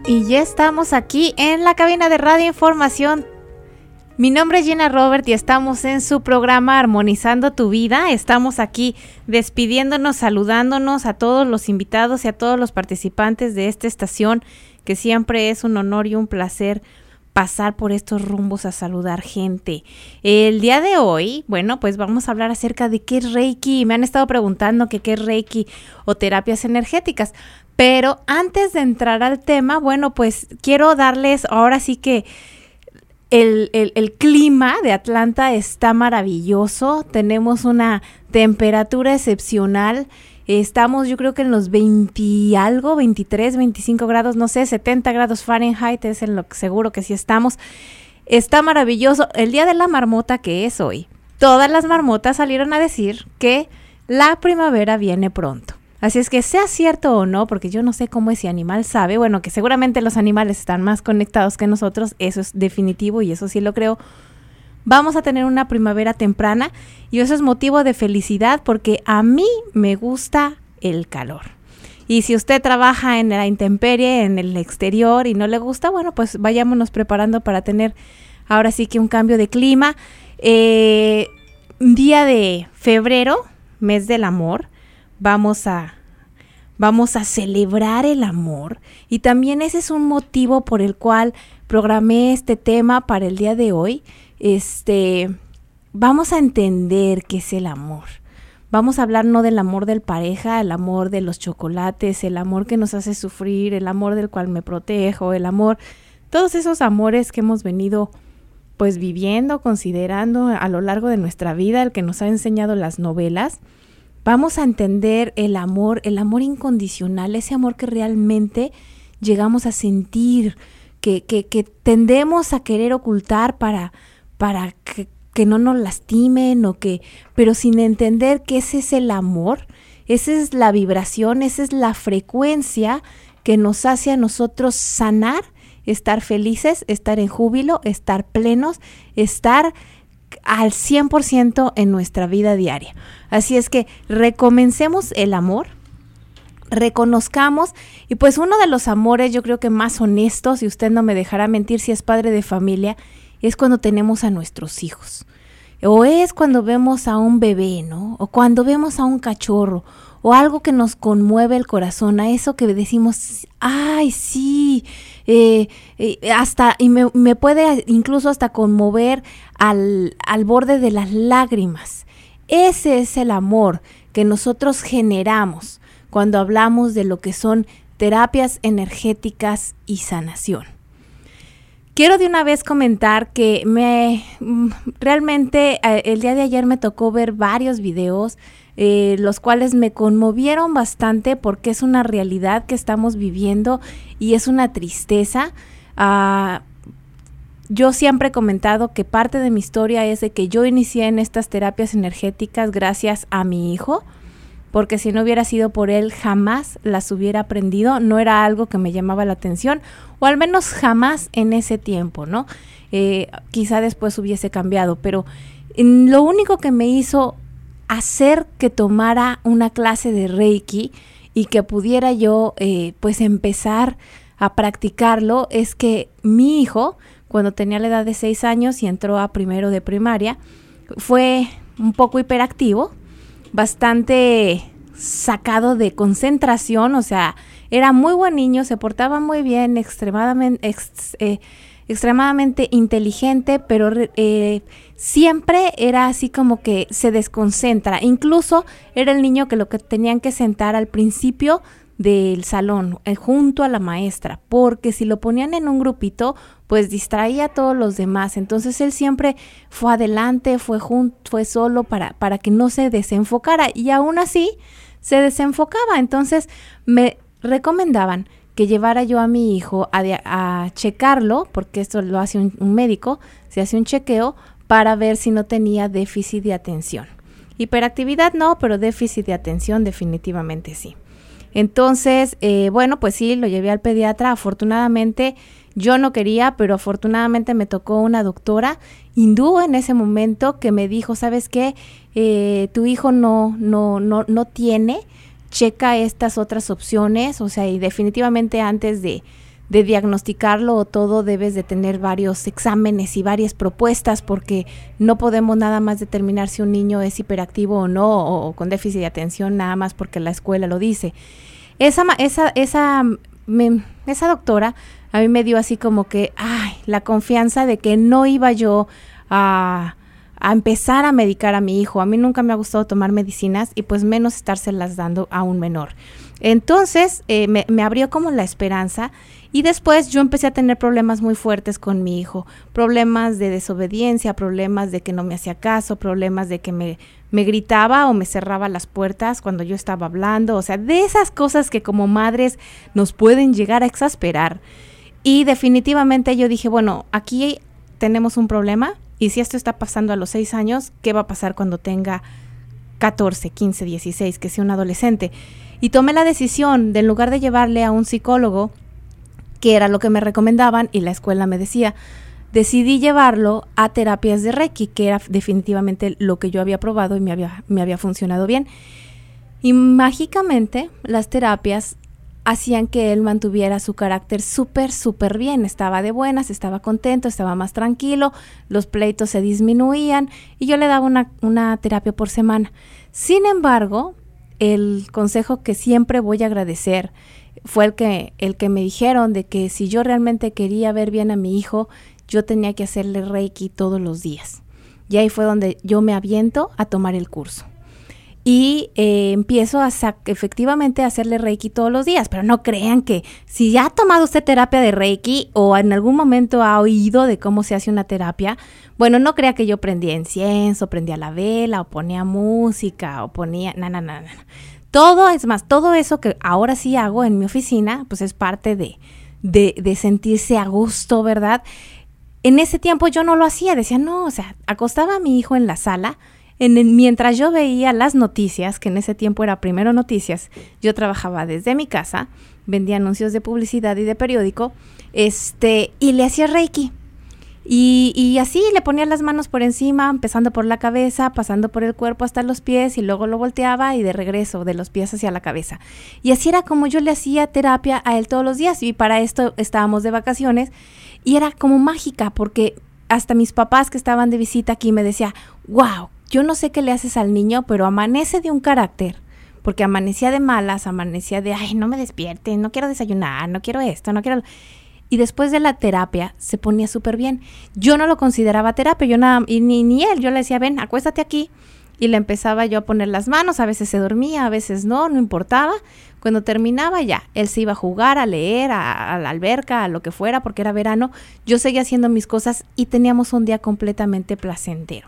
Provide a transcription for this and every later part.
Y ya estamos aquí en la cabina de Radio Información. Mi nombre es Gina Robert y estamos en su programa Armonizando tu Vida. Estamos aquí despidiéndonos, saludándonos a todos los invitados y a todos los participantes de esta estación, que siempre es un honor y un placer pasar por estos rumbos a saludar gente. El día de hoy, bueno, pues vamos a hablar acerca de qué es Reiki. Me han estado preguntando qué es Reiki o terapias energéticas. Pero antes de entrar al tema, bueno, pues quiero darles ahora sí que el clima de Atlanta está maravilloso. Tenemos una temperatura excepcional. Estamos yo creo que en los 20 y algo, 23, 25 grados, no sé, 70 grados Fahrenheit es en lo que seguro que sí estamos. Está maravilloso. El día de la marmota, que es hoy, todas las marmotas salieron a decir que la primavera viene pronto. Así es que sea cierto o no, porque yo no sé cómo ese animal sabe, bueno, que seguramente los animales están más conectados que nosotros, eso es definitivo y eso sí lo creo. Vamos a tener una primavera temprana y eso es motivo de felicidad porque a mí me gusta el calor. Y si usted trabaja en la intemperie, en el exterior y no le gusta, bueno, pues vayámonos preparando para tener ahora sí que un cambio de clima. Día de febrero, mes del amor. Vamos a celebrar el amor y también ese es un motivo por el cual programé este tema para el día de hoy. Vamos a entender qué es el amor. Vamos a hablar no del amor del pareja, el amor de los chocolates, el amor que nos hace sufrir, el amor del cual me protejo, el amor, todos esos amores que hemos venido pues viviendo, considerando a lo largo de nuestra vida, el que nos ha enseñado las novelas. Vamos a entender el amor incondicional, ese amor que realmente llegamos a sentir, que tendemos a querer ocultar para que no nos lastimen, pero sin entender que ese es el amor, esa es la vibración, esa es la frecuencia que nos hace a nosotros sanar, estar felices, estar en júbilo, estar plenos, estar al 100% en nuestra vida diaria. Así es que recomencemos el amor, reconozcamos, y pues uno de los amores yo creo que más honestos, y usted no me dejará mentir si es padre de familia, es cuando tenemos a nuestros hijos, o es cuando vemos a un bebé, ¿no? O cuando vemos a un cachorro, o algo que nos conmueve el corazón, a eso que decimos, ay, sí, hasta, y me puede incluso hasta conmover al borde de las lágrimas. Ese es el amor que nosotros generamos cuando hablamos de lo que son terapias energéticas y sanación. Quiero de una vez comentar que realmente el día de ayer me tocó ver varios videos, los cuales me conmovieron bastante porque es una realidad que estamos viviendo y es una tristeza. Yo siempre he comentado que parte de mi historia es de que yo inicié en estas terapias energéticas gracias a mi hijo, porque si no hubiera sido por él jamás las hubiera aprendido, no era algo que me llamaba la atención, o al menos jamás en ese tiempo, ¿no? Quizá después hubiese cambiado, pero lo único que me hizo hacer que tomara una clase de Reiki y que pudiera yo pues empezar a practicarlo es que mi hijo, cuando tenía la edad de 6 años y entró a primero de primaria, fue un poco hiperactivo, bastante sacado de concentración, o sea, era muy buen niño, se portaba muy bien, extremadamente inteligente, pero siempre era así como que se desconcentra. Incluso era el niño que lo que tenían que sentar al principio del salón, junto a la maestra, porque si lo ponían en un grupito, pues distraía a todos los demás. Entonces él siempre fue adelante, fue solo para que no se desenfocara, y aún así se desenfocaba. Entonces me recomendaban que llevara yo a mi hijo a checarlo, porque esto lo hace un médico, se hace un chequeo para ver si no tenía déficit de atención. Hiperactividad no, pero déficit de atención definitivamente sí. Entonces, bueno, pues sí, lo llevé al pediatra. Afortunadamente, yo no quería, pero afortunadamente me tocó una doctora hindú en ese momento que me dijo, ¿sabes qué? Tu hijo no tiene, checa estas otras opciones, o sea, y definitivamente antes de diagnosticarlo o todo, debes de tener varios exámenes y varias propuestas, porque no podemos nada más determinar si un niño es hiperactivo o no, o con déficit de atención, nada más porque la escuela lo dice. Esa doctora a mí me dio así como que, la confianza de que no iba yo a empezar a medicar a mi hijo. A mí nunca me ha gustado tomar medicinas y pues menos estárselas dando a un menor. Entonces me abrió como la esperanza, y después yo empecé a tener problemas muy fuertes con mi hijo, problemas de desobediencia, problemas de que no me hacía caso, problemas de que me gritaba o me cerraba las puertas cuando yo estaba hablando, o sea, de esas cosas que como madres nos pueden llegar a exasperar. Y definitivamente yo dije, bueno, aquí tenemos un problema, y si esto está pasando a los 6 años, ¿qué va a pasar cuando tenga 14, 15, 16, que sea un adolescente? Y tomé la decisión de, en lugar de llevarle a un psicólogo, que era lo que me recomendaban y la escuela me decía, decidí llevarlo a terapias de Reiki, que era definitivamente lo que yo había probado y me había funcionado bien. Y mágicamente las terapias hacían que él mantuviera su carácter súper bien, estaba de buenas, estaba contento, estaba más tranquilo, los pleitos se disminuían y yo le daba una terapia por semana. Sin embargo, el consejo que siempre voy a agradecer fue el que me dijeron de que si yo realmente quería ver bien a mi hijo, yo tenía que hacerle Reiki todos los días. Y ahí fue donde yo me aviento a tomar el curso. Y empiezo efectivamente a hacerle Reiki todos los días, pero no crean que si ya ha tomado usted terapia de Reiki o en algún momento ha oído de cómo se hace una terapia, bueno, no crea que yo prendía incienso, prendía la vela o ponía música o ponía... No. Todo eso que ahora sí hago en mi oficina, pues es parte de sentirse a gusto, ¿verdad? En ese tiempo yo no lo hacía, decía, no, o sea, acostaba a mi hijo en la sala, mientras yo veía las noticias, que en ese tiempo era Primero Noticias, yo trabajaba desde mi casa, vendía anuncios de publicidad y de periódico, y le hacía Reiki. Y así le ponía las manos por encima, empezando por la cabeza, pasando por el cuerpo hasta los pies, y luego lo volteaba y de regreso de los pies hacia la cabeza. Y así era como yo le hacía terapia a él todos los días, y para esto estábamos de vacaciones y era como mágica, porque hasta mis papás que estaban de visita aquí me decía, wow, yo no sé qué le haces al niño, pero amanece de un carácter, porque amanecía de malas, amanecía de, no me despierte, no quiero desayunar, no quiero esto, no quiero... Y después de la terapia se ponía súper bien. Yo no lo consideraba terapia, ni él. Yo le decía, ven, acuéstate aquí. Y le empezaba yo a poner las manos. A veces se dormía, a veces no importaba. Cuando terminaba ya, él se iba a jugar, a leer, a la alberca, a lo que fuera, porque era verano. Yo seguía haciendo mis cosas y teníamos un día completamente placentero.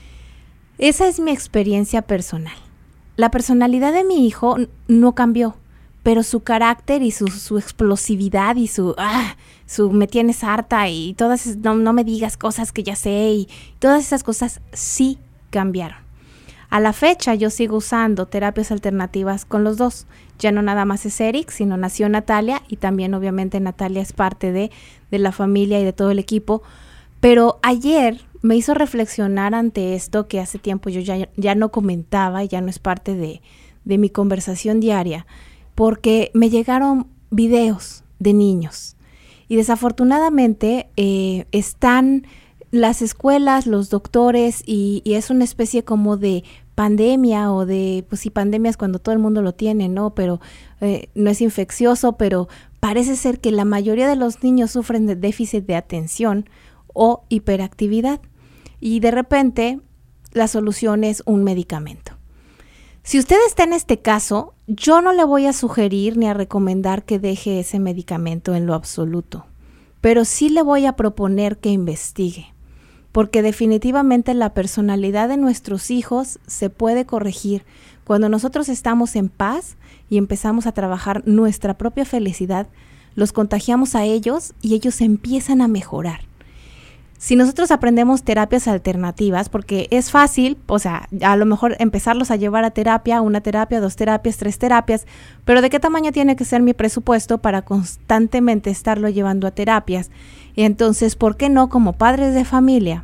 Esa es mi experiencia personal. La personalidad de mi hijo no cambió, pero su carácter y su explosividad y su me tienes harta y todas, no me digas cosas que ya sé, y todas esas cosas sí cambiaron. A la fecha yo sigo usando terapias alternativas con los dos. Ya no nada más es Eric, sino nació Natalia, y también obviamente Natalia es parte de la familia y de todo el equipo. Pero ayer me hizo reflexionar ante esto que hace tiempo yo ya no comentaba y ya no es parte de mi conversación diaria, porque me llegaron videos de niños y desafortunadamente están las escuelas, los doctores y es una especie como de pandemia o de, pues sí, pandemia es cuando todo el mundo lo tiene, ¿no? Pero no es infeccioso, pero parece ser que la mayoría de los niños sufren de déficit de atención o hiperactividad y de repente la solución es un medicamento. Si usted está en este caso, yo no le voy a sugerir ni a recomendar que deje ese medicamento en lo absoluto, pero sí le voy a proponer que investigue, porque definitivamente la personalidad de nuestros hijos se puede corregir cuando nosotros estamos en paz y empezamos a trabajar nuestra propia felicidad, los contagiamos a ellos y ellos empiezan a mejorar. Si nosotros aprendemos terapias alternativas, porque es fácil, o sea, a lo mejor empezarlos a llevar a terapia, 1 terapia, 2 terapias, 3 terapias, pero ¿de qué tamaño tiene que ser mi presupuesto para constantemente estarlo llevando a terapias? Entonces, ¿por qué no, como padres de familia,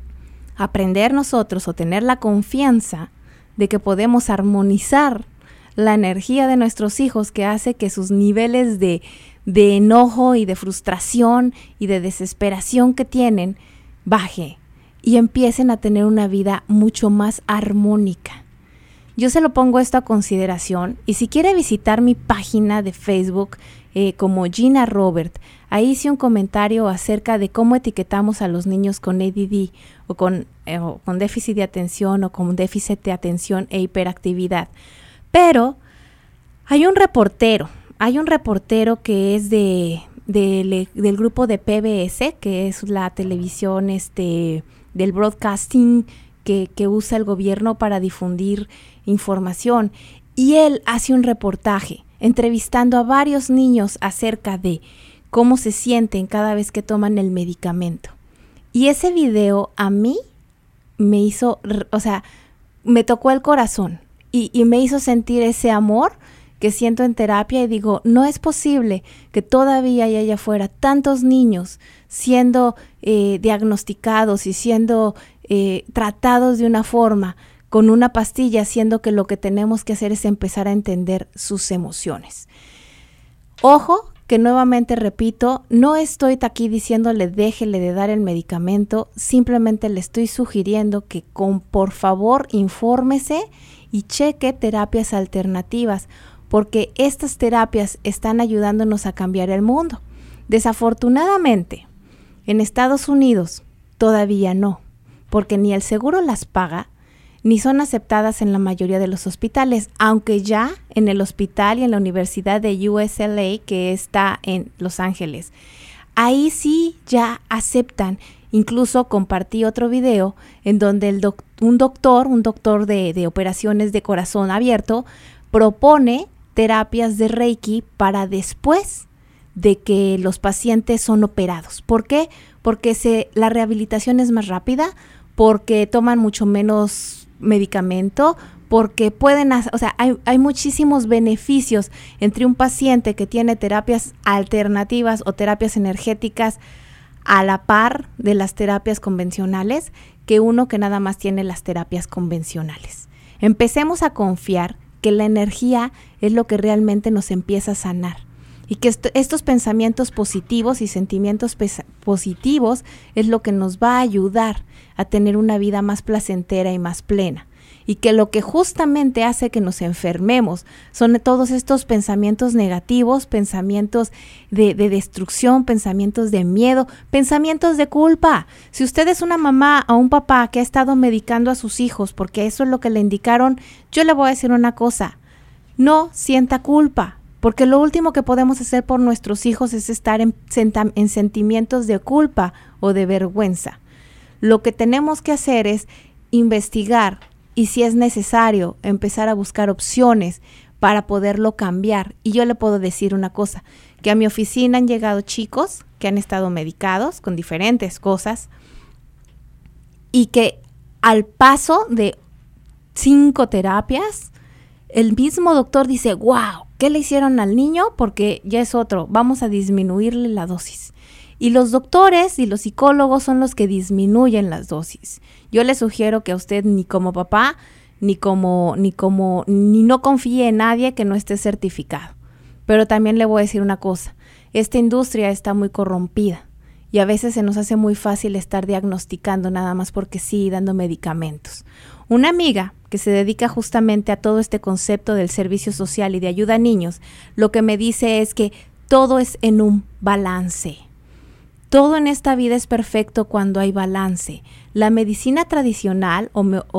aprender nosotros o tener la confianza de que podemos armonizar la energía de nuestros hijos que hace que sus niveles de enojo y de frustración y de desesperación que tienen baje y empiecen a tener una vida mucho más armónica. Yo se lo pongo esto a consideración y si quiere visitar mi página de Facebook como Gina Robert, ahí hice un comentario acerca de cómo etiquetamos a los niños con ADD o con déficit de atención o con déficit de atención e hiperactividad. Pero hay un reportero que es del grupo de PBS, que es la televisión del broadcasting que usa el gobierno para difundir información, y él hace un reportaje entrevistando a varios niños acerca de cómo se sienten cada vez que toman el medicamento. Y ese video a mí me hizo, me tocó el corazón y me hizo sentir ese amor que siento en terapia y digo, no es posible que todavía hay allá afuera tantos niños siendo diagnosticados y siendo tratados de una forma con una pastilla, siendo que lo que tenemos que hacer es empezar a entender sus emociones. Ojo, que nuevamente repito, no estoy aquí diciéndole déjele de dar el medicamento, simplemente le estoy sugiriendo que por favor infórmese y cheque terapias alternativas, porque estas terapias están ayudándonos a cambiar el mundo. Desafortunadamente, en Estados Unidos todavía no, porque ni el seguro las paga, ni son aceptadas en la mayoría de los hospitales, aunque ya en el hospital y en la Universidad de UCLA, que está en Los Ángeles, ahí sí ya aceptan. Incluso compartí otro video en donde un doctor de operaciones de corazón abierto propone terapias de Reiki para después de que los pacientes son operados. ¿Por qué? Porque la rehabilitación es más rápida, porque toman mucho menos medicamento, porque hay muchísimos beneficios entre un paciente que tiene terapias alternativas o terapias energéticas a la par de las terapias convencionales que uno que nada más tiene las terapias convencionales. Empecemos a confiar que la energía es lo que realmente nos empieza a sanar y que estos pensamientos positivos y sentimientos positivos es lo que nos va a ayudar a tener una vida más placentera y más plena, y que lo que justamente hace que nos enfermemos son todos estos pensamientos negativos, pensamientos de destrucción, pensamientos de miedo, pensamientos de culpa. Si usted es una mamá o un papá que ha estado medicando a sus hijos porque eso es lo que le indicaron, yo le voy a decir una cosa: no sienta culpa, porque lo último que podemos hacer por nuestros hijos es estar en sentimientos de culpa o de vergüenza. Lo que tenemos que hacer es investigar y, si es necesario, empezar a buscar opciones para poderlo cambiar. Y yo le puedo decir una cosa, que a mi oficina han llegado chicos que han estado medicados con diferentes cosas y que al paso de 5 terapias, el mismo doctor dice, wow, ¿qué le hicieron al niño? Porque ya es otro, vamos a disminuirle la dosis. Y los doctores y los psicólogos son los que disminuyen las dosis. Yo le sugiero que a usted ni como papá, ni no confíe en nadie que no esté certificado. Pero también le voy a decir una cosa, esta industria está muy corrompida y a veces se nos hace muy fácil estar diagnosticando nada más porque sí, dando medicamentos. Una amiga que se dedica justamente a todo este concepto del servicio social y de ayuda a niños, lo que me dice es que todo es en un balance. Todo en esta vida es perfecto cuando hay balance. La medicina tradicional,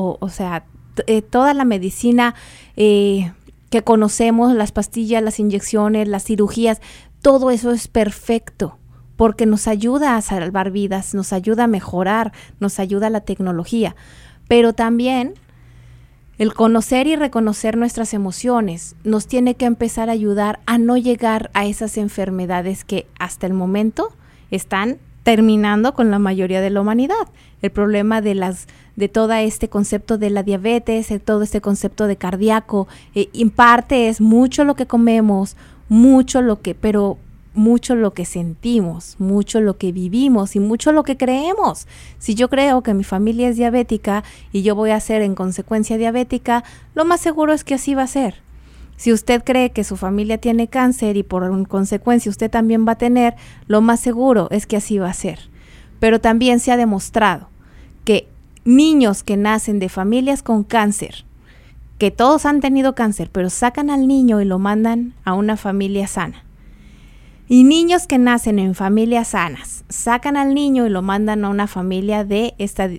toda la medicina que conocemos, las pastillas, las inyecciones, las cirugías, todo eso es perfecto porque nos ayuda a salvar vidas, nos ayuda a mejorar, nos ayuda la tecnología. Pero también el conocer y reconocer nuestras emociones nos tiene que empezar a ayudar a no llegar a esas enfermedades que hasta el momento están terminando con la mayoría de la humanidad. El problema de todo este concepto de la diabetes, de todo este concepto de cardíaco, en parte es mucho lo que comemos, mucho lo que sentimos, mucho lo que vivimos y mucho lo que creemos. Si yo creo que mi familia es diabética y yo voy a ser en consecuencia diabética, lo más seguro es que así va a ser. Si usted cree que su familia tiene cáncer y por consecuencia usted también va a tener, lo más seguro es que así va a ser. Pero también se ha demostrado que niños que nacen de familias con cáncer, que todos han tenido cáncer, pero sacan al niño y lo mandan a una familia sana. Y niños que nacen en familias sanas, sacan al niño y lo mandan a una familia de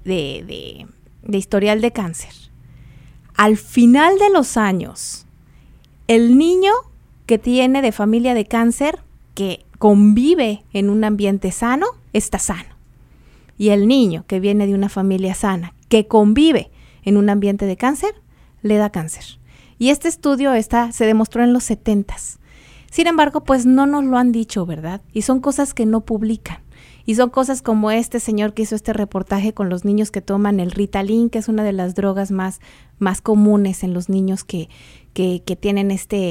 historial de cáncer. Al final de los años, el niño que tiene de familia de cáncer, que convive en un ambiente sano, está sano. Y el niño que viene de una familia sana, que convive en un ambiente de cáncer, le da cáncer. Y este estudio se demostró en los 70s. Sin embargo, pues no nos lo han dicho, ¿verdad? Y son cosas que no publican. Y son cosas como este señor que hizo este reportaje con los niños que toman el Ritalin, que es una de las drogas más comunes en los niños que tienen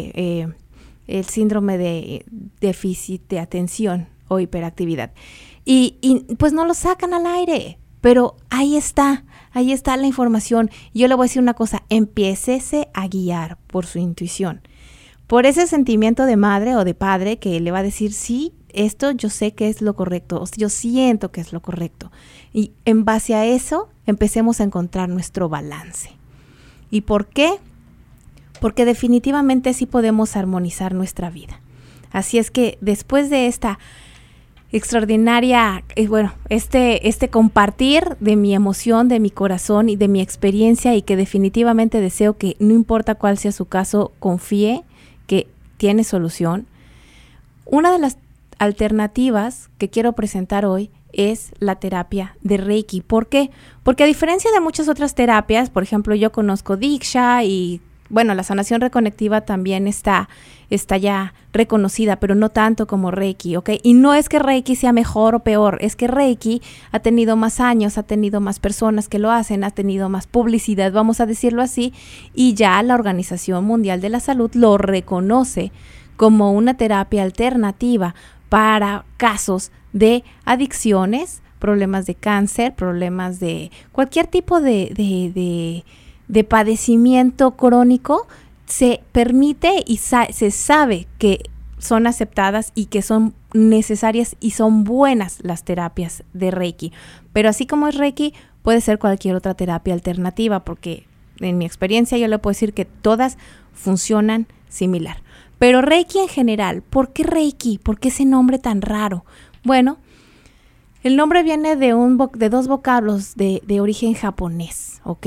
el síndrome de déficit de atención o hiperactividad. Y pues no lo sacan al aire, pero ahí está la información. Yo le voy a decir una cosa, empiécese a guiar por su intuición, por ese sentimiento de madre o de padre que le va a decir, sí, esto yo sé que es lo correcto, yo siento que es lo correcto. Y en base a eso, empecemos a encontrar nuestro balance. ¿Y por qué? Porque definitivamente sí podemos armonizar nuestra vida. Así es que después de esta extraordinaria, este compartir de mi emoción, de mi corazón y de mi experiencia, y que definitivamente deseo que no importa cuál sea su caso, confíe que tiene solución. Una de las alternativas que quiero presentar hoy es la terapia de Reiki. ¿Por qué? Porque a diferencia de muchas otras terapias, por ejemplo, yo conozco Diksha y la sanación reconectiva también está ya reconocida, pero no tanto como Reiki, ¿ok? Y no es que Reiki sea mejor o peor, es que Reiki ha tenido más años, ha tenido más personas que lo hacen, ha tenido más publicidad, vamos a decirlo así, y ya la Organización Mundial de la Salud lo reconoce como una terapia alternativa para casos de adicciones, problemas de cáncer, problemas de cualquier tipo de padecimiento crónico. Se permite y se sabe que son aceptadas y que son necesarias y son buenas las terapias de Reiki. Pero así como es Reiki, puede ser cualquier otra terapia alternativa, porque en mi experiencia yo le puedo decir que todas funcionan similar. Pero Reiki en general, ¿por qué Reiki? ¿Por qué ese nombre tan raro? Bueno, el nombre viene de dos vocablos de origen japonés, ¿ok?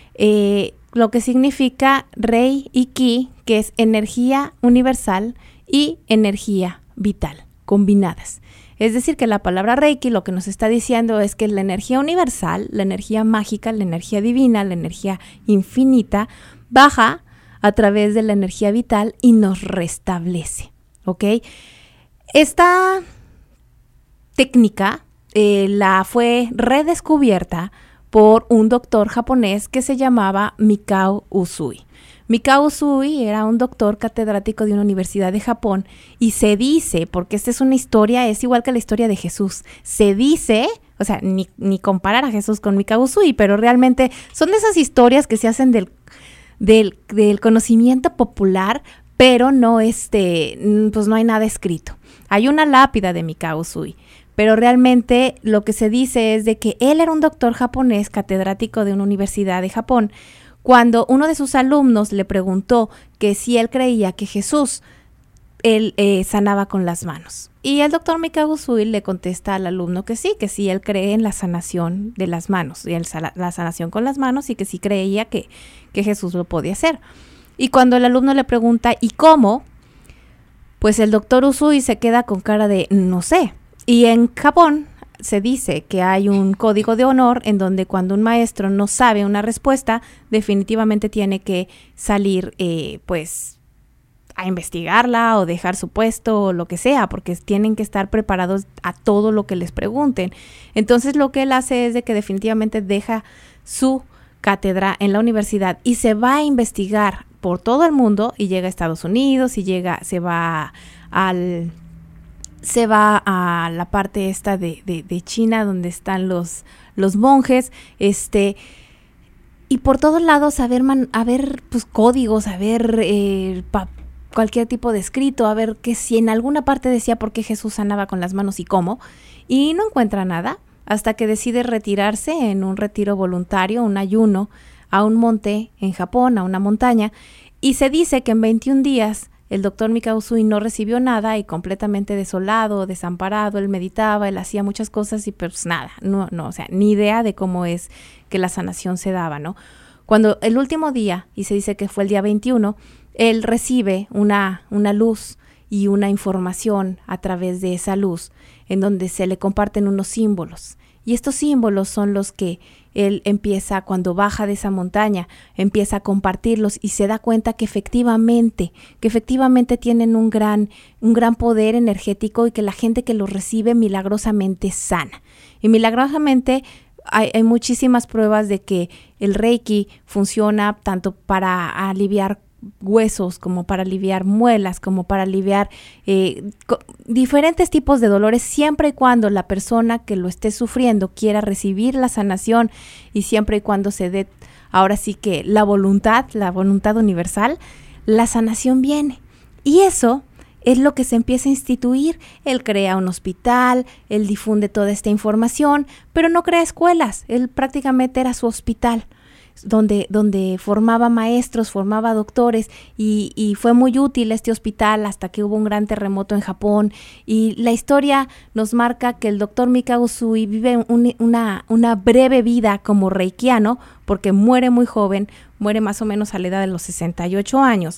Lo que significa Rei y Ki, que es energía universal y energía vital, combinadas. Es decir, que la palabra Reiki lo que nos está diciendo es que la energía universal, la energía mágica, la energía divina, la energía infinita, baja a través de la energía vital y nos restablece, ¿ok? Esta técnica fue redescubierta por un doctor japonés que se llamaba Mikao Usui. Mikao Usui era un doctor catedrático de una universidad de Japón y se dice, porque esta es una historia, es igual que la historia de Jesús, se dice, o sea, ni comparar a Jesús con Mikao Usui, pero realmente son de esas historias que se hacen del conocimiento popular, pero no pues no hay nada escrito. Hay una lápida de Mikao Usui, pero realmente lo que se dice es de que él era un doctor japonés catedrático de una universidad de Japón, cuando uno de sus alumnos le preguntó que si él creía que Jesús sanaba con las manos. Y el doctor Mikao Usui le contesta al alumno que sí él cree en la sanación de las manos, y la sanación con las manos, y que sí creía que Jesús lo podía hacer. Y cuando el alumno le pregunta ¿y cómo? Pues el doctor Usui se queda con cara de no sé. Y en Japón se dice que hay un código de honor en donde cuando un maestro no sabe una respuesta, definitivamente tiene que salir pues a investigarla o dejar su puesto o lo que sea, porque tienen que estar preparados a todo lo que les pregunten. Entonces lo que él hace es de que definitivamente deja su cátedra en la universidad y se va a investigar por todo el mundo y llega a Estados Unidos y se va a la parte esta de China donde están los monjes, y por todos lados a ver pues códigos, a ver cualquier tipo de escrito, a ver que si en alguna parte decía por qué Jesús sanaba con las manos y cómo, y no encuentra nada hasta que decide retirarse en un retiro voluntario, un ayuno, a un monte en Japón, a una montaña, y se dice que en 21 días el doctor Mikao Usui no recibió nada y completamente desolado, desamparado, él meditaba, él hacía muchas cosas y pues nada, no, o sea, ni idea de cómo es que la sanación se daba, ¿no? Cuando el último día, y se dice que fue el día 21, él recibe una luz y una información a través de esa luz, en donde se le comparten unos símbolos. Y estos símbolos son los que él empieza, cuando baja de esa montaña, empieza a compartirlos y se da cuenta que efectivamente tienen un gran poder energético y que la gente que los recibe milagrosamente sana. Y milagrosamente hay muchísimas pruebas de que el Reiki funciona tanto para aliviar huesos, como para aliviar muelas, como para aliviar diferentes tipos de dolores, siempre y cuando la persona que lo esté sufriendo quiera recibir la sanación y siempre y cuando se dé, ahora sí que la voluntad universal, la sanación viene. Y eso es lo que se empieza a instituir. Él crea un hospital, él difunde toda esta información, pero no crea escuelas, él prácticamente era su hospital, donde formaba maestros, formaba doctores y fue muy útil este hospital hasta que hubo un gran terremoto en Japón. Y la historia nos marca que el doctor Mikao Usui vive una breve vida como reikiano, porque muere muy joven, muere más o menos a la edad de los 68 años,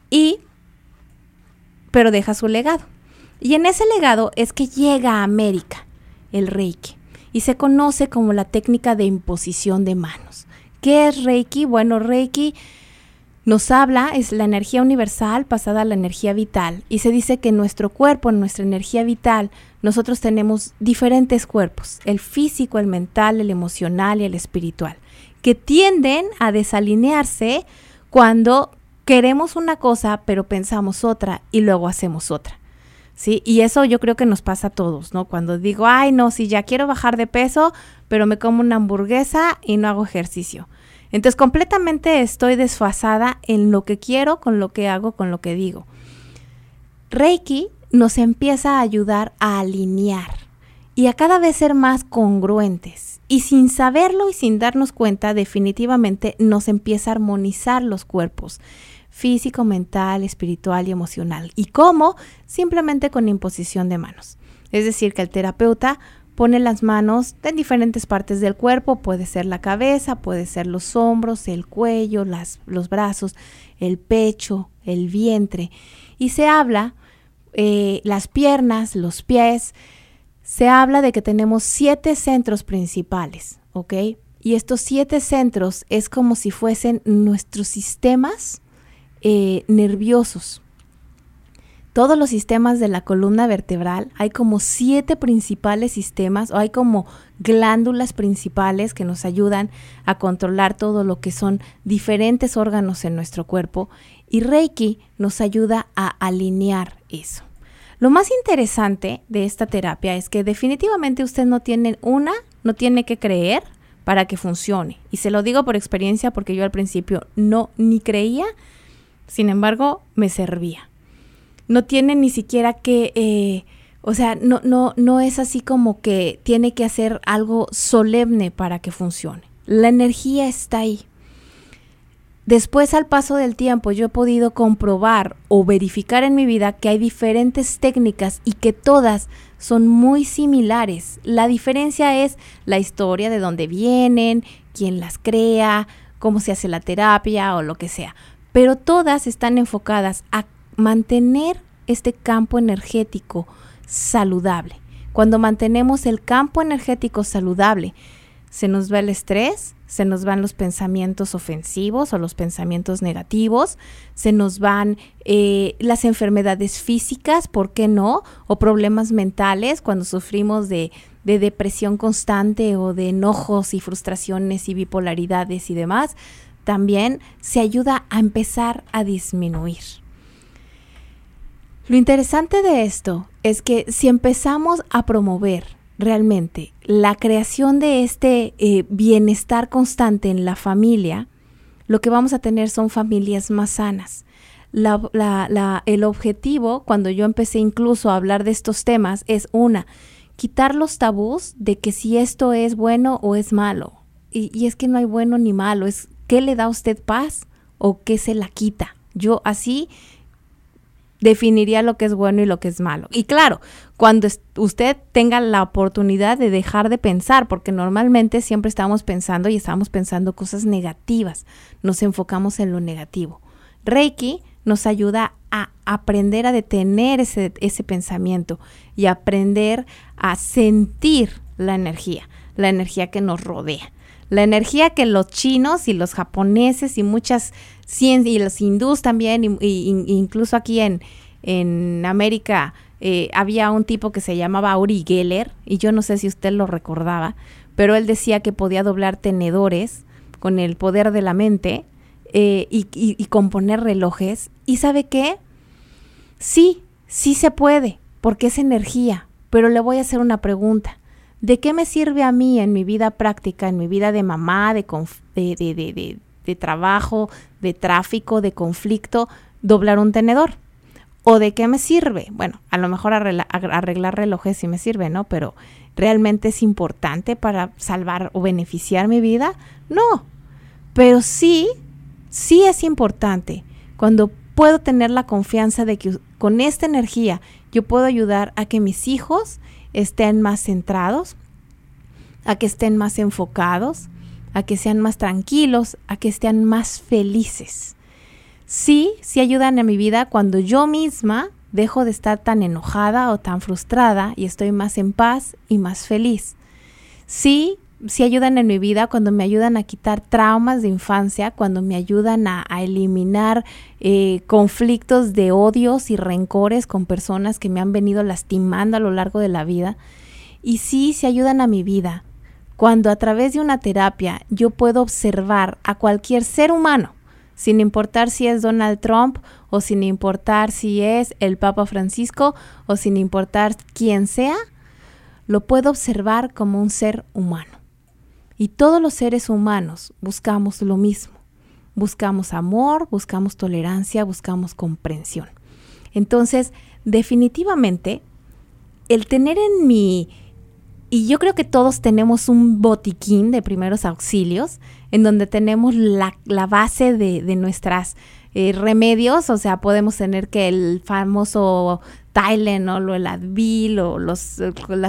pero deja su legado. Y en ese legado es que llega a América el Reiki y se conoce como la técnica de imposición de manos. ¿Qué es Reiki? Bueno, Reiki nos habla, es la energía universal pasada a la energía vital, y se dice que en nuestro cuerpo, en nuestra energía vital, nosotros tenemos diferentes cuerpos, el físico, el mental, el emocional y el espiritual, que tienden a desalinearse cuando queremos una cosa, pero pensamos otra y luego hacemos otra. ¿Sí? Y eso yo creo que nos pasa a todos, ¿no? Cuando digo, ay, no, si ya quiero bajar de peso, pero me como una hamburguesa y no hago ejercicio. Entonces, completamente estoy desfasada en lo que quiero, con lo que hago, con lo que digo. Reiki nos empieza a ayudar a alinear y a cada vez ser más congruentes. Y sin saberlo y sin darnos cuenta, definitivamente nos empieza a armonizar los cuerpos físico, mental, espiritual y emocional. ¿Y cómo? Simplemente con imposición de manos. Es decir, que el terapeuta pone las manos en diferentes partes del cuerpo, puede ser la cabeza, puede ser los hombros, el cuello, los brazos, el pecho, el vientre. Y se habla, las piernas, los pies, se habla de que tenemos 7 centros principales, ¿ok? Y estos 7 centros es como si fuesen nuestros sistemas nerviosos. Todos los sistemas de la columna vertebral, hay como 7 principales sistemas, o hay como glándulas principales que nos ayudan a controlar todo lo que son diferentes órganos en nuestro cuerpo, y Reiki nos ayuda a alinear eso. Lo más interesante de esta terapia es que definitivamente usted no tiene que creer para que funcione. Y se lo digo por experiencia, porque yo al principio ni creía. Sin embargo, me servía. No tiene ni siquiera que, no es así como que tiene que hacer algo solemne para que funcione. La energía está ahí. Después, al paso del tiempo, yo he podido comprobar o verificar en mi vida que hay diferentes técnicas y que todas son muy similares. La diferencia es la historia, de dónde vienen, quién las crea, cómo se hace la terapia o lo que sea. Pero todas están enfocadas a mantener este campo energético saludable. Cuando mantenemos el campo energético saludable, se nos va el estrés, se nos van los pensamientos ofensivos o los pensamientos negativos, se nos van las enfermedades físicas, ¿por qué no? O problemas mentales, cuando sufrimos de depresión constante o de enojos y frustraciones y bipolaridades y demás. También se ayuda a empezar a disminuir. Lo interesante de esto es que si empezamos a promover realmente la creación de este bienestar constante en la familia, lo que vamos a tener son familias más sanas. El objetivo, cuando yo empecé incluso a hablar de estos temas, es quitar los tabús de que si esto es bueno o es malo. Y es que no hay bueno ni malo, es qué le da a usted paz o qué se la quita. Yo así definiría lo que es bueno y lo que es malo. Y claro, cuando usted tenga la oportunidad de dejar de pensar, porque normalmente siempre estamos pensando cosas negativas, nos enfocamos en lo negativo. Reiki nos ayuda a aprender a detener ese pensamiento y aprender a sentir la energía que nos rodea. La energía que los chinos y los japoneses y muchas ciencias, y los hindús también, y incluso aquí en América había un tipo que se llamaba Uri Geller, y yo no sé si usted lo recordaba, pero él decía que podía doblar tenedores con el poder de la mente, y componer relojes. ¿Y sabe qué? Sí se puede, porque es energía, pero le voy a hacer una pregunta. ¿De qué me sirve a mí en mi vida práctica, en mi vida de mamá, de trabajo, de tráfico, de conflicto, doblar un tenedor? ¿O de qué me sirve? Bueno, a lo mejor arreglar relojes sí me sirve, ¿no? Pero ¿realmente es importante para salvar o beneficiar mi vida? No, pero sí es importante cuando puedo tener la confianza de que con esta energía yo puedo ayudar a que mis hijos estén más centrados, a que estén más enfocados, a que sean más tranquilos, a que estén más felices. Sí ayudan a mi vida cuando yo misma dejo de estar tan enojada o tan frustrada y estoy más en paz y más feliz. Sí ayudan en mi vida cuando me ayudan a quitar traumas de infancia, cuando me ayudan a eliminar conflictos de odios y rencores con personas que me han venido lastimando a lo largo de la vida. Y sí ayudan a mi vida cuando a través de una terapia yo puedo observar a cualquier ser humano, sin importar si es Donald Trump o sin importar si es el Papa Francisco o sin importar quién sea, lo puedo observar como un ser humano. Y todos los seres humanos buscamos lo mismo. Buscamos amor, buscamos tolerancia, buscamos comprensión. Entonces, definitivamente, el tener en mi... Y yo creo que todos tenemos un botiquín de primeros auxilios en donde tenemos la base de nuestras remedios. O sea, podemos tener que el famoso Tylenol o el Advil o los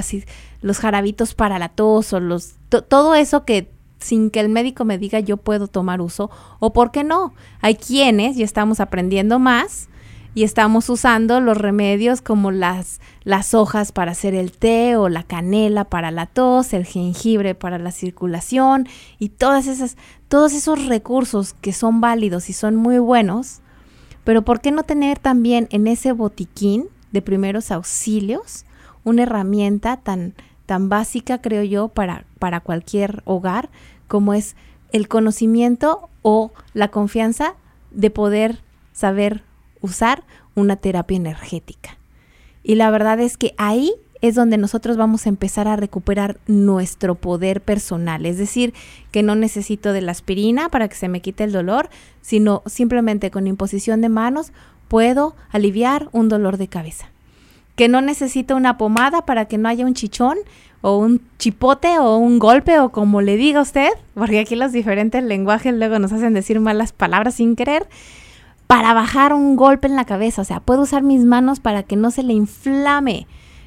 jarabitos para la tos o todo eso que sin que el médico me diga yo puedo tomar uso. O ¿por qué no? Hay quienes ya estamos aprendiendo más y estamos usando los remedios como las hojas para hacer el té o la canela para la tos, el jengibre para la circulación y todos esos recursos que son válidos y son muy buenos. Pero ¿por qué no tener también en ese botiquín de primeros auxilios una herramienta tan básica, creo yo, para cualquier hogar, como es el conocimiento o la confianza de poder saber usar una terapia energética? Y la verdad es que ahí es donde nosotros vamos a empezar a recuperar nuestro poder personal. Es decir, que no necesito de la aspirina para que se me quite el dolor, sino simplemente con imposición de manos puedo aliviar un dolor de cabeza. Que no necesito una pomada para que no haya un chichón o un chipote o un golpe o como le diga usted, porque aquí los diferentes lenguajes luego nos hacen decir malas palabras sin querer, para bajar un golpe en la cabeza. O sea, puedo usar mis manos para que no se le inflame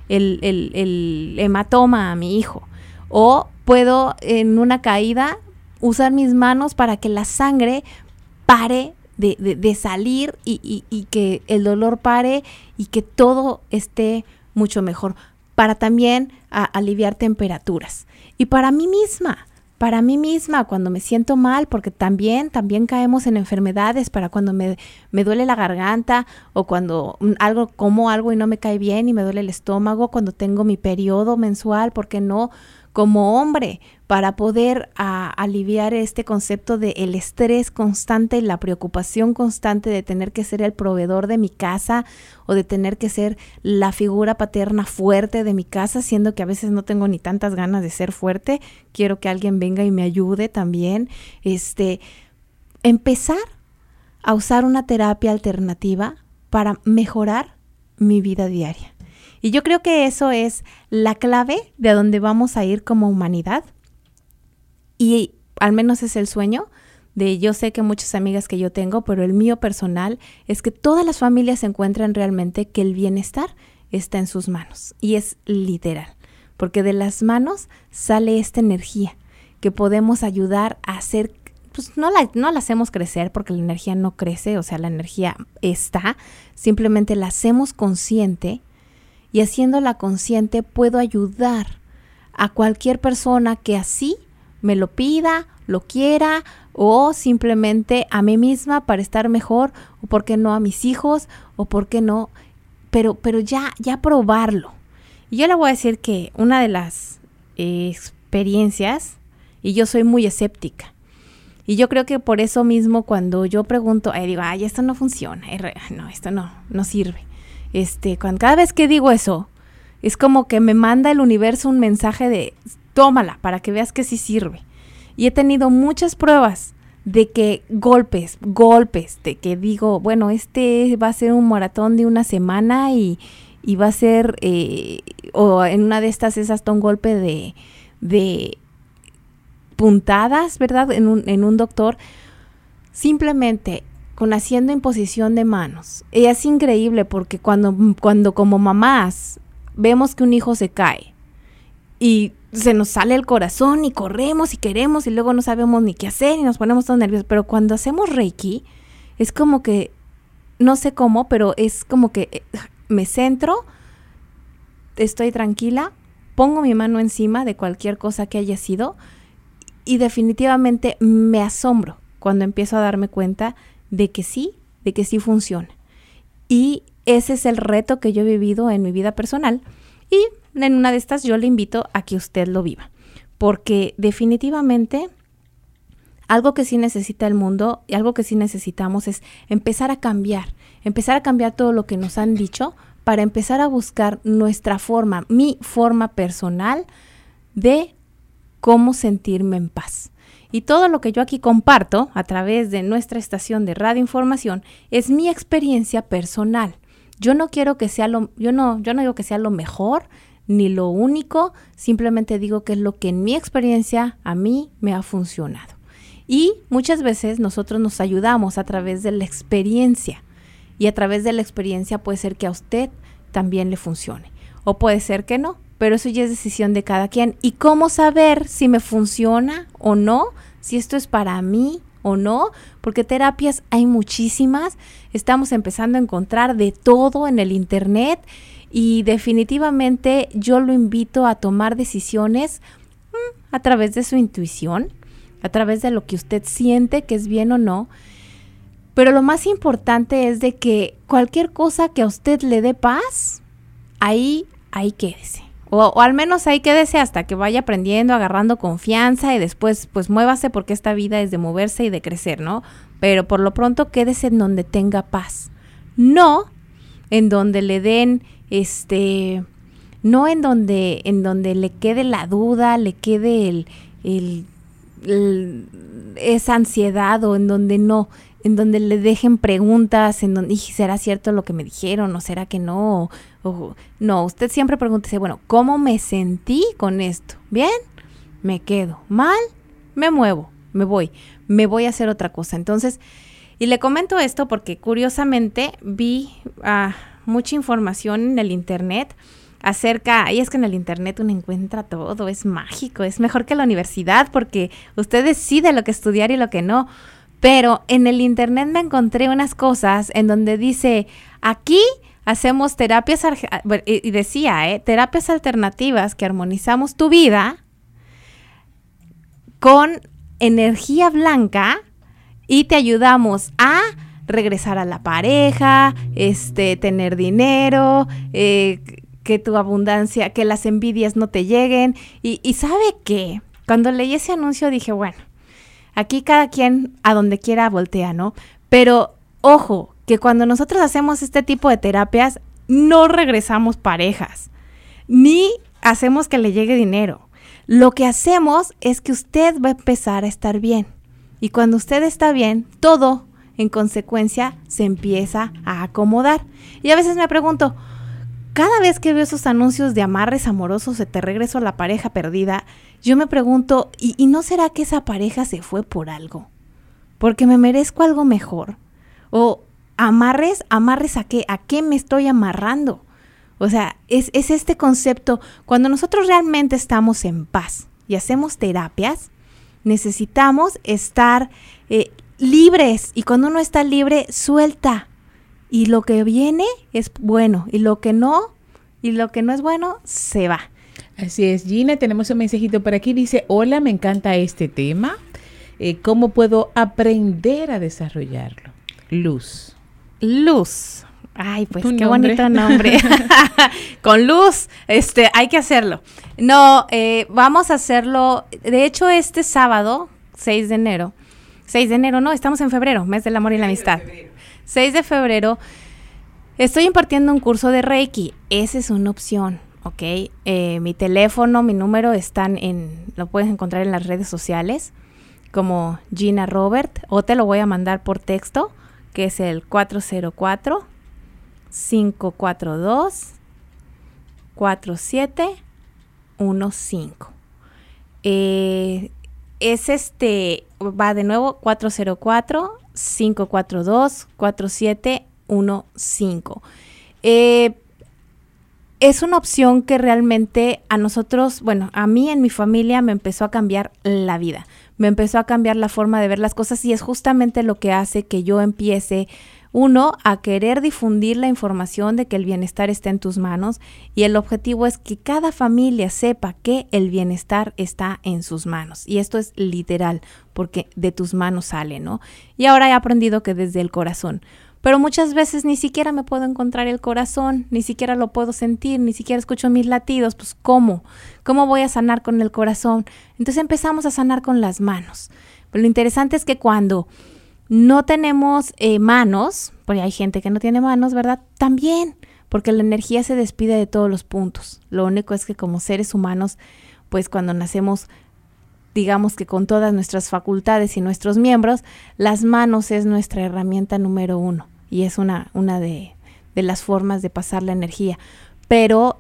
el hematoma a mi hijo. O puedo en una caída usar mis manos para que la sangre pare de salir y que el dolor pare y que todo esté mucho mejor. Para también aliviar temperaturas. Y para mí misma, cuando me siento mal, porque también caemos en enfermedades, para cuando me duele la garganta o cuando como algo y no me cae bien y me duele el estómago, cuando tengo mi periodo mensual, ¿por qué no? como hombre, para poder aliviar este concepto de el estrés constante y la preocupación constante de tener que ser el proveedor de mi casa o de tener que ser la figura paterna fuerte de mi casa, siendo que a veces no tengo ni tantas ganas de ser fuerte, quiero que alguien venga y me ayude también. Empezar a usar una terapia alternativa para mejorar mi vida diaria. Y yo creo que eso es la clave de a dónde vamos a ir como humanidad. Y al menos es el sueño yo sé que muchas amigas que yo tengo, pero el mío personal es que todas las familias encuentran realmente que el bienestar está en sus manos. Y es literal, porque de las manos sale esta energía que podemos ayudar a hacer, pues no la hacemos crecer porque la energía no crece, o sea, la energía está, simplemente la hacemos consciente y haciéndola consciente puedo ayudar a cualquier persona que así me lo pida, lo quiera o simplemente a mí misma para estar mejor o por qué no a mis hijos o por qué no, pero ya probarlo. Y yo le voy a decir que una de las experiencias, y yo soy muy escéptica, y yo creo que por eso mismo cuando yo pregunto, digo, esto no funciona, no, esto no sirve. Cada vez que digo eso, es como que me manda el universo un mensaje de tómala para que veas que sí sirve. Y he tenido muchas pruebas de que golpes, de que digo, bueno, va a ser un maratón de una semana y va a ser, o en una de estas es hasta un golpe de puntadas, ¿verdad? En un doctor, simplemente con haciendo imposición de manos. Y es increíble porque cuando como mamás vemos que un hijo se cae y se nos sale el corazón y corremos y queremos y luego no sabemos ni qué hacer y nos ponemos todos nerviosos, pero cuando hacemos Reiki es como que, no sé cómo, pero es como que me centro, estoy tranquila, pongo mi mano encima de cualquier cosa que haya sido y definitivamente me asombro cuando empiezo a darme cuenta de que sí funciona. Y ese es el reto que yo he vivido en mi vida personal y en una de estas yo le invito a que usted lo viva, porque definitivamente algo que sí necesita el mundo y algo que sí necesitamos es empezar a cambiar todo lo que nos han dicho para empezar a buscar nuestra forma, mi forma personal de cómo sentirme en paz. Y todo lo que yo aquí comparto a través de nuestra estación de Radio Información es mi experiencia personal. Yo no quiero que sea yo no digo que sea lo mejor ni lo único, simplemente digo que es lo que en mi experiencia a mí me ha funcionado. Y muchas veces nosotros nos ayudamos a través de la experiencia y a través de la experiencia puede ser que a usted también le funcione o puede ser que no, pero eso ya es decisión de cada quien. ¿Y cómo saber si me funciona o no? Si esto es para mí o no, porque terapias hay muchísimas, estamos empezando a encontrar de todo en el internet y definitivamente yo lo invito a tomar decisiones a través de su intuición, a través de lo que usted siente que es bien o no, pero lo más importante es de que cualquier cosa que a usted le dé paz, ahí quédese. O al menos ahí quédese hasta que vaya aprendiendo, agarrando confianza y después pues muévase porque esta vida es de moverse y de crecer, ¿no? Pero por lo pronto quédese en donde tenga paz. No en donde le den, no en donde le quede la duda, le quede esa ansiedad o en donde le dejen preguntas, en donde ¿será cierto lo que me dijeron o será que no? No, usted siempre pregúntese, bueno, ¿cómo me sentí con esto? ¿Bien? Me quedo. ¿Mal? Me muevo, me voy a hacer otra cosa. Entonces, y le comento esto porque curiosamente vi mucha información en el internet y es que en el internet uno encuentra todo, es mágico, es mejor que la universidad porque usted decide lo que estudiar y lo que no. Pero en el internet me encontré unas cosas en donde dice, aquí hacemos terapias, y decía, terapias alternativas que armonizamos tu vida con energía blanca y te ayudamos a regresar a la pareja, tener dinero, que tu abundancia, que las envidias no te lleguen. Y ¿sabe qué? Cuando leí ese anuncio dije, bueno, aquí cada quien a donde quiera voltea, ¿no? Pero ojo, que cuando nosotros hacemos este tipo de terapias, no regresamos parejas, ni hacemos que le llegue dinero. Lo que hacemos es que usted va a empezar a estar bien. Y cuando usted está bien, todo en consecuencia se empieza a acomodar. Y a veces me pregunto, cada vez que veo esos anuncios de amarres amorosos, de te regreso a la pareja perdida, yo me pregunto, ¿y no será que esa pareja se fue por algo? Porque me merezco algo mejor. O amarres ¿a qué? ¿A qué me estoy amarrando? O sea, es este concepto, cuando nosotros realmente estamos en paz y hacemos terapias, necesitamos estar libres, y cuando uno está libre, suelta. Y lo que viene es bueno, y lo que no es bueno, se va. Así es, Gina, tenemos un mensajito por aquí, dice, hola, me encanta este tema, ¿cómo puedo aprender a desarrollarlo? Luz. Ay, pues qué bonito nombre. Con Luz, hay que hacerlo. No, vamos a hacerlo, de hecho, este sábado, 6 de enero, no, estamos en febrero, mes del amor y la amistad. 6 de febrero, estoy impartiendo un curso de Reiki. Esa es una opción, ¿ok? Mi teléfono, mi número lo puedes encontrar en las redes sociales como Gina Robert, o te lo voy a mandar por texto, que es el 404-542-4715. Va de nuevo, 404-542-4715. Es una opción que realmente a nosotros, a mí en mi familia me empezó a cambiar la vida, me empezó a cambiar la forma de ver las cosas, y es justamente lo que hace que yo empiece, a querer difundir la información de que el bienestar está en tus manos, y el objetivo es que cada familia sepa que el bienestar está en sus manos, y esto es literal, porque de tus manos sale, ¿no? Y ahora he aprendido que desde el corazón, pero muchas veces ni siquiera me puedo encontrar el corazón, ni siquiera lo puedo sentir, ni siquiera escucho mis latidos, pues ¿cómo? ¿Cómo voy a sanar con el corazón? Entonces empezamos a sanar con las manos. Pero lo interesante es que cuando no tenemos manos, porque hay gente que no tiene manos, ¿verdad? También, porque la energía se despide de todos los puntos. Lo único es que como seres humanos, pues cuando nacemos, digamos que con todas nuestras facultades y nuestros miembros, las manos es nuestra herramienta número 1, y es una de las formas de pasar la energía. Pero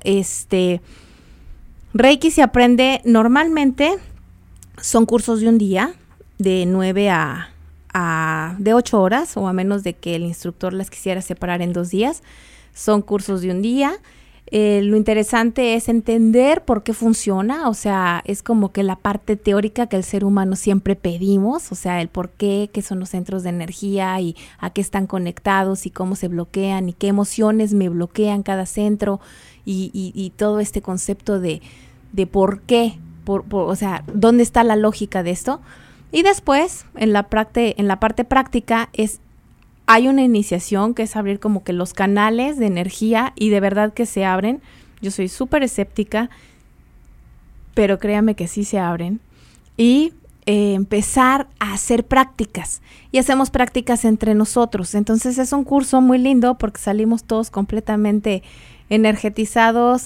Reiki se aprende normalmente, son cursos de un día, de 9 de 8 horas, o a menos de que el instructor las quisiera separar en 2 días. Son cursos de un día. Lo interesante es entender por qué funciona, o sea, es como que la parte teórica que el ser humano siempre pedimos, o sea, el por qué son los centros de energía y a qué están conectados y cómo se bloquean y qué emociones me bloquean cada centro, y todo este concepto de por qué, o sea, dónde está la lógica de esto. Y después, en la parte práctica, hay una iniciación que es abrir como que los canales de energía, y de verdad que se abren. Yo soy súper escéptica, pero créame que sí se abren. Y empezar a hacer prácticas. Y hacemos prácticas entre nosotros. Entonces es un curso muy lindo porque salimos todos completamente energetizados,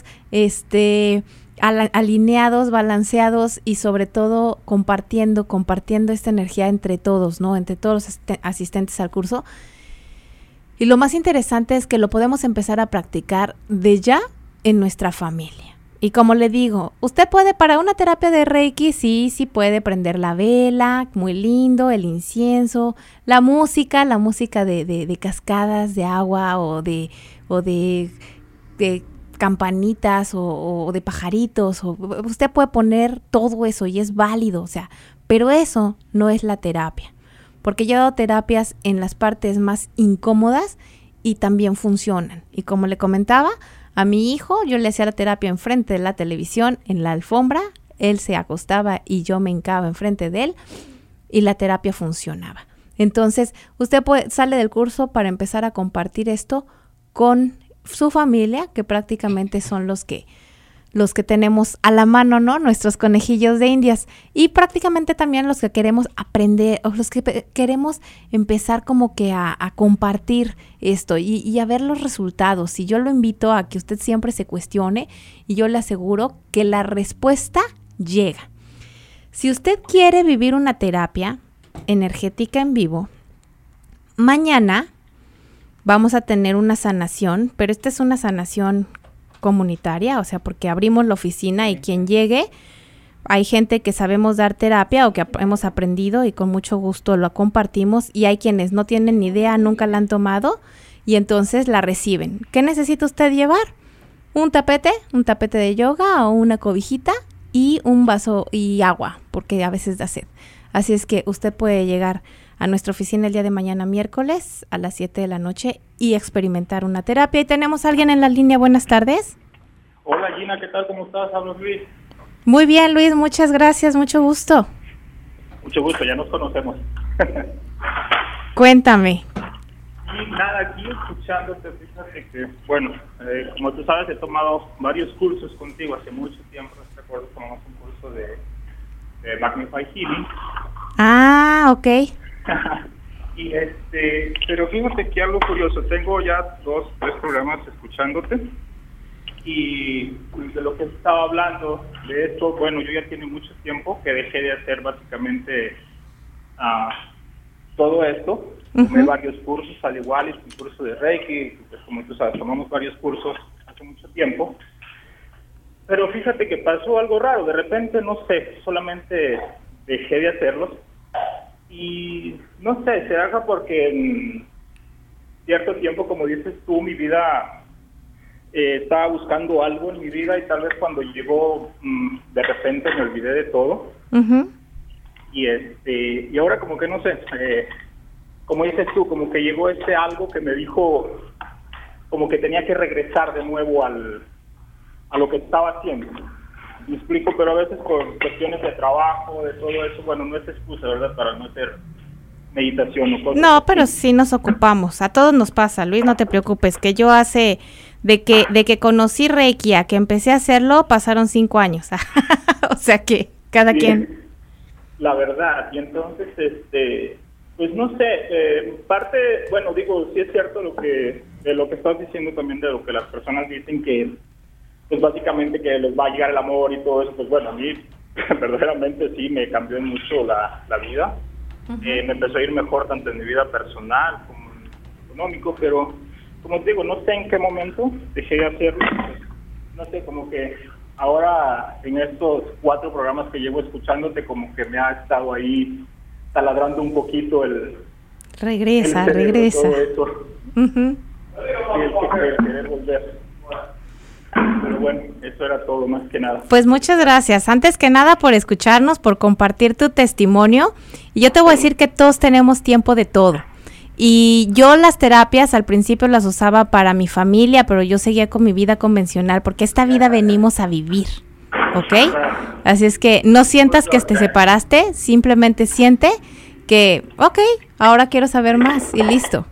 alineados, balanceados, y sobre todo compartiendo esta energía entre todos, ¿no? Entre todos los asistentes al curso. Y lo más interesante es que lo podemos empezar a practicar de ya en nuestra familia. Y como le digo, usted puede, para una terapia de Reiki, sí puede prender la vela, muy lindo, el incienso, la música de cascadas de agua, o de campanitas, o de pajaritos, o usted puede poner todo eso y es válido, o sea, pero eso no es la terapia, porque yo he dado terapias en las partes más incómodas y también funcionan. Y como le comentaba, a mi hijo yo le hacía la terapia enfrente de la televisión, en la alfombra, él se acostaba y yo me hincaba enfrente de él, y la terapia funcionaba. Entonces, usted sale del curso para empezar a compartir esto con su familia, que prácticamente son los que tenemos a la mano, ¿no? Nuestros conejillos de indias. Y prácticamente también los que queremos aprender, o los que queremos empezar como que a compartir esto y a ver los resultados. Y yo lo invito a que usted siempre se cuestione y yo le aseguro que la respuesta llega. Si usted quiere vivir una terapia energética en vivo, mañana vamos a tener una sanación, pero esta es una sanación comunitaria, o sea, porque abrimos la oficina y quien llegue, hay gente que sabemos dar terapia o que hemos aprendido y con mucho gusto lo compartimos, y hay quienes no tienen ni idea, nunca la han tomado y entonces la reciben. ¿Qué necesita usted llevar? Un tapete de yoga o una cobijita y un vaso y agua, porque a veces da sed. Así es que usted puede llegar a nuestra oficina el día de mañana, miércoles, a las 7 de la noche y experimentar una terapia. Y tenemos a alguien en la línea. Buenas tardes. Hola Gina, ¿qué tal? ¿Cómo estás? Hablo Luis. Muy bien, Luis, muchas gracias, mucho gusto. Mucho gusto, ya nos conocemos. Cuéntame. Y nada, aquí escuchándote, fíjate que, bueno, como tú sabes, he tomado varios cursos contigo hace mucho tiempo. Recuerdo que tomamos un curso de Magnify Healing. Ah, ok. Y pero fíjate que algo curioso, tengo ya 2, 3 programas escuchándote y de lo que estaba hablando de esto, bueno, yo ya tiene mucho tiempo que dejé de hacer básicamente todo esto. Tomé varios cursos, al igual es un curso de Reiki, pues como tú sabes, tomamos varios cursos hace mucho tiempo, pero fíjate que pasó algo raro, de repente, no sé, solamente dejé de hacerlos. Y no sé, se haga porque en cierto tiempo, como dices tú, mi vida estaba buscando algo en mi vida y tal vez cuando llegó, de repente me olvidé de todo. Y ahora como que no sé, como dices tú, como que llegó algo que me dijo como que tenía que regresar de nuevo a lo que estaba haciendo. Me explico, pero a veces por cuestiones de trabajo, de todo eso, bueno, no es excusa, ¿verdad?, para no hacer meditación o cosas. No, pero sí nos ocupamos, a todos nos pasa, Luis, no te preocupes, que yo de que conocí Reiki a que empecé a hacerlo, pasaron 5 años, o sea que cada quien. La verdad, y entonces, pues no sé, parte, bueno, digo, sí es cierto de lo que estás diciendo también, de lo que las personas dicen que pues básicamente que les va a llegar el amor y todo eso, pues bueno, a mí verdaderamente sí me cambió mucho la vida. Me empezó a ir mejor tanto en mi vida personal como en económico, pero como te digo, no sé en qué momento dejé de hacerlo. Pues, no sé, como que ahora en estos 4 programas que llevo escuchándote, como que me ha estado ahí taladrando un poquito Regresa. Todo eso. Y el querer volver. Pero bueno, eso era todo más que nada. Pues muchas gracias. Antes que nada por escucharnos, por compartir tu testimonio. Y yo te voy a decir que todos tenemos tiempo de todo. Y yo las terapias al principio las usaba para mi familia, pero yo seguía con mi vida convencional porque esta vida venimos a vivir, ¿ok? Así es que no sientas que te separaste, simplemente siente que, ok, ahora quiero saber más y listo.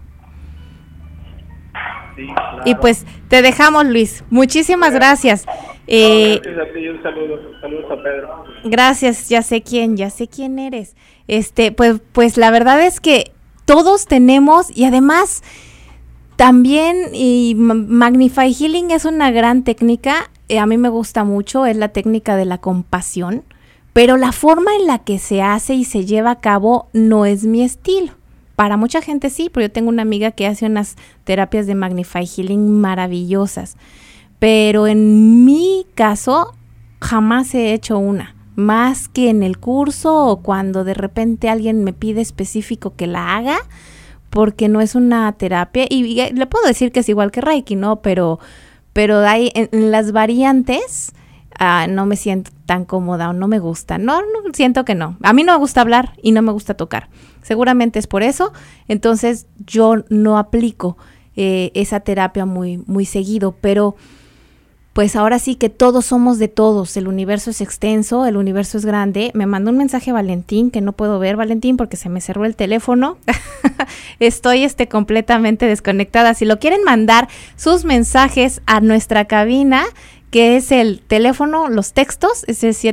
Sí, claro. Y pues te dejamos, Luis. Muchísimas gracias. Gracias a ti, un saludos a Pedro. Gracias, ya sé quién eres. Pues la verdad es que todos tenemos, y además también Magnify Healing es una gran técnica, a mí me gusta mucho, es la técnica de la compasión, pero la forma en la que se hace y se lleva a cabo no es mi estilo. Para mucha gente sí, pero yo tengo una amiga que hace unas terapias de Magnify Healing maravillosas, pero en mi caso jamás he hecho una, más que en el curso o cuando de repente alguien me pide específico que la haga, porque no es una terapia, y le puedo decir que es igual que Reiki, ¿no? Pero hay en las variantes no me siento tan cómoda o no me gusta, no siento que no. A mí no me gusta hablar y no me gusta tocar. Seguramente es por eso. Entonces yo no aplico esa terapia muy, muy seguido, pero pues ahora sí que todos somos de todos, el universo es extenso, el universo es grande. Me mandó un mensaje Valentín, que no puedo ver, Valentín, porque se me cerró el teléfono. Estoy completamente desconectada. Si lo quieren mandar sus mensajes a nuestra cabina, que es el teléfono, los textos, es el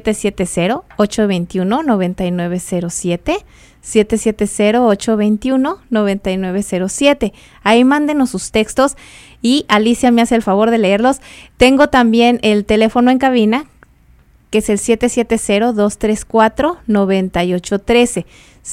770-821-9907, 770-821-9907. Ahí mándenos sus textos y Alicia me hace el favor de leerlos. Tengo también el teléfono en cabina, que es el 770-234-9813,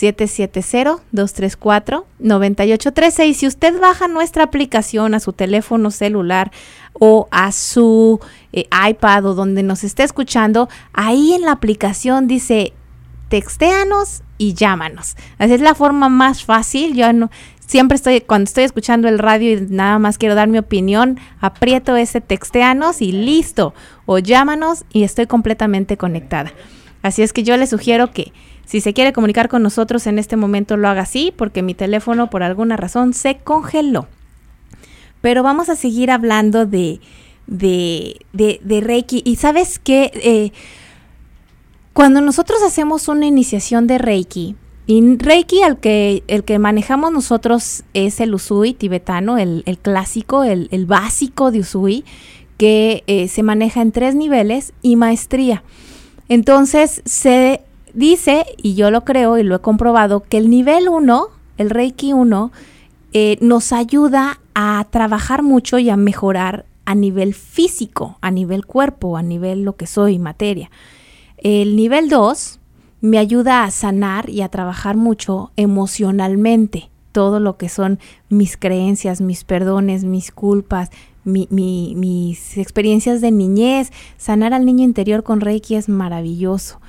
770-234-9813. Y si usted baja nuestra aplicación a su teléfono celular o a su iPad o donde nos esté escuchando, ahí en la aplicación dice textéanos y llámanos. Así es la forma más fácil. Yo no siempre cuando estoy escuchando el radio y nada más quiero dar mi opinión, aprieto ese textéanos y listo, o llámanos y estoy completamente conectada. Así es que yo les sugiero que si se quiere comunicar con nosotros en este momento lo haga así, porque mi teléfono por alguna razón se congeló. Pero vamos a seguir hablando de Reiki. Y ¿sabes qué? Cuando nosotros hacemos una iniciación de Reiki, y Reiki el que manejamos nosotros es el Usui tibetano, el clásico, el básico de Usui, que se maneja en 3 niveles y maestría. Entonces se dice, y yo lo creo y lo he comprobado, que el nivel 1, el Reiki 1, nos ayuda a trabajar mucho y a mejorar a nivel físico, a nivel cuerpo, a nivel lo que soy, materia. El nivel 2 me ayuda a sanar y a trabajar mucho emocionalmente, todo lo que son mis creencias, mis perdones, mis culpas, mis experiencias de niñez. Sanar al niño interior con Reiki es maravilloso.